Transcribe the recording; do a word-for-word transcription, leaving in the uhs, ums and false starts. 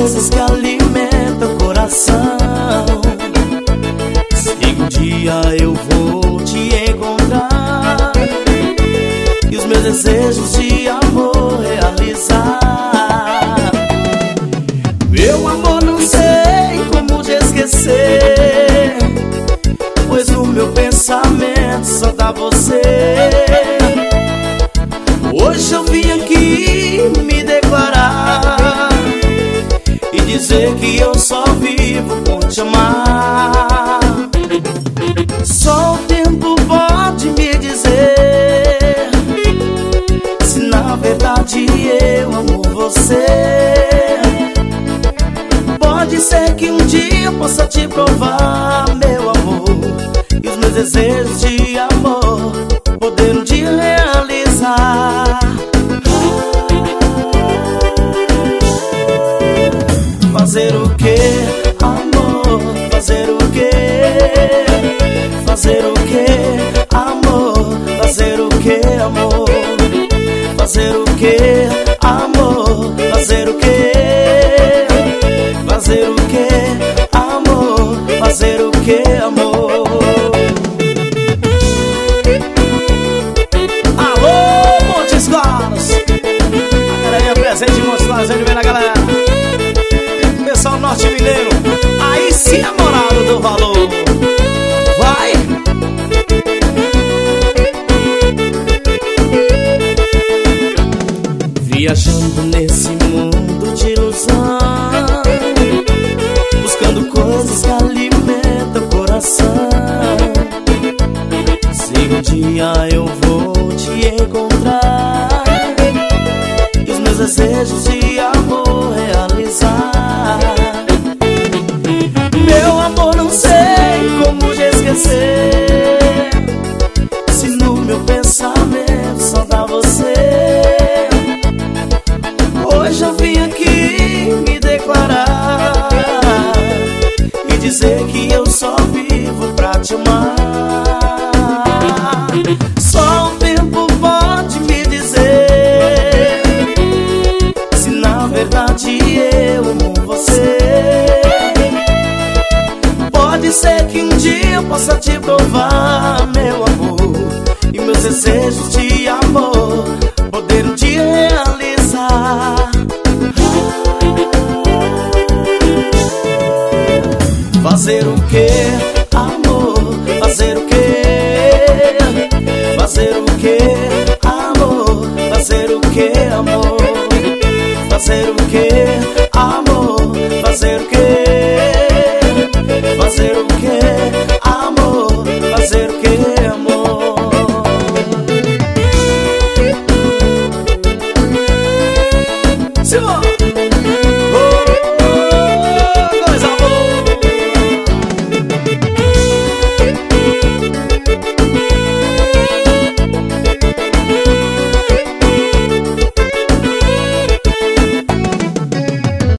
coisas que alimentam o coração. Se um dia eu vou te encontrar e os meus desejos de amor realizar, meu amor, não sei como te esquecer, pois no meu pensamento só dá você. Hoje eu vim aqui me declarar e dizer que eu só vivo por te amar. Só o tempo pode me dizer se na verdade eu amo você. Pode ser que um dia eu possa te provar, meu amor, e os meus desejos de amor poder um dia realizar. Fazer o que, amor? Fazer o que? Fazer o que, amor? Fazer o que, amor? Fazer o que, amor? Fazer o que? Fazer o que, amor? Fazer o que, amor? Alô, Montes Claros! A galerinha presente em Montes Claros, onde vem na galera? Pessoal norte mineiro, aí sim a moral do valor. Vai! Viajando nesse mundo de ilusão, buscando coisas que alimentam o coração. Se um dia eu vou te encontrar e os meus desejos de amor realizar, meu amor, não sei como te esquecer, se no meu pensamento só dá você. Hoje eu vim aqui me declarar e dizer que eu só vivo pra te amar. Só o tempo pode me dizer se na verdade eu amo você. Pode ser que um dia eu possa te provar, meu amor, e meus desejos de amor poder um dia realizar. Fazer o que, amor? Fazer o que? Fazer o que, amor? Fazer o que, amor? Fazer o que?